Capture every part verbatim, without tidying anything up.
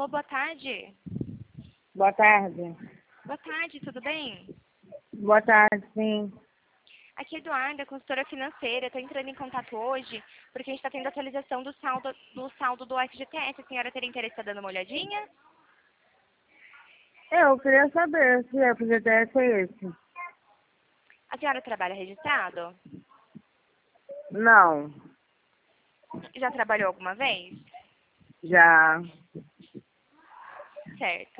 Alô, boa tarde. Boa tarde. Boa tarde, tudo bem? Boa tarde, sim. Aqui é Eduarda, consultora financeira. Estou entrando em contato hoje porque a gente está tendo atualização do saldo do, saldo do F G T S. A senhora teria interesse em estar dando uma olhadinha? Eu queria saber se o F G T S é esse. A senhora trabalha registrado? Não, Já trabalhou alguma vez? já. Certo.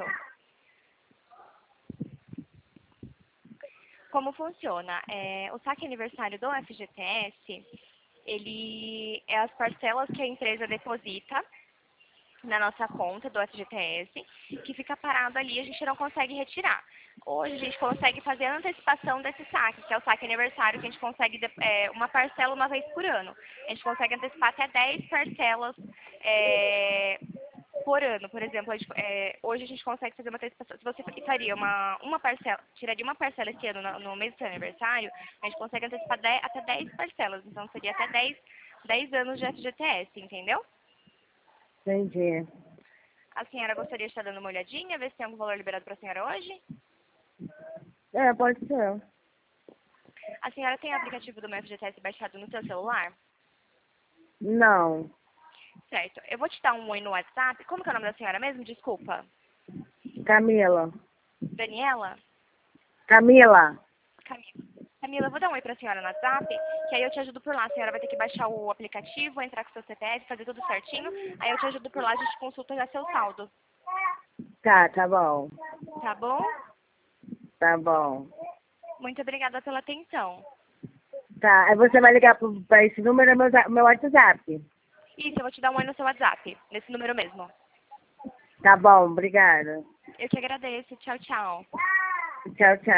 Como funciona? É, o saque aniversário do F G T S, ele é as parcelas que a empresa deposita na nossa conta do F G T S, que fica parado ali e a gente não consegue retirar. Hoje a gente consegue fazer a antecipação desse saque, que é o saque aniversário, que a gente consegue é, uma parcela uma vez por ano. A gente consegue antecipar até dez parcelas é, por ano. Por exemplo, a gente, é, hoje a gente consegue fazer uma antecipação. Se você faria uma, uma parcela, tiraria uma parcela esse ano no, no mês do seu aniversário, a gente consegue antecipar dez, até dez parcelas. Então seria até dez, dez anos de F G T S, entendeu? Entendi. A senhora gostaria de estar dando uma olhadinha, ver se tem algum valor liberado para a senhora hoje? É, pode ser. A senhora tem o aplicativo do meu F G T S baixado no seu celular? Não. Certo. Eu vou te dar um oi no WhatsApp. Como que é o nome da senhora mesmo? Desculpa. Camila. Daniela? Camila. Camila. Camila, eu vou dar um oi para a senhora no WhatsApp, que aí eu te ajudo por lá. A senhora vai ter que baixar o aplicativo, entrar com o seu C P F, fazer tudo certinho. Aí eu te ajudo por lá, a gente consulta já seu saldo. Tá, tá bom. Tá bom? Tá bom. Muito obrigada pela atenção. Tá, aí você vai ligar pro- pra esse número, é meu, za- meu WhatsApp. Isso, eu vou te dar um oi no seu WhatsApp, nesse número mesmo. Tá bom, obrigada. Eu que agradeço. Tchau, tchau. Tchau, tchau.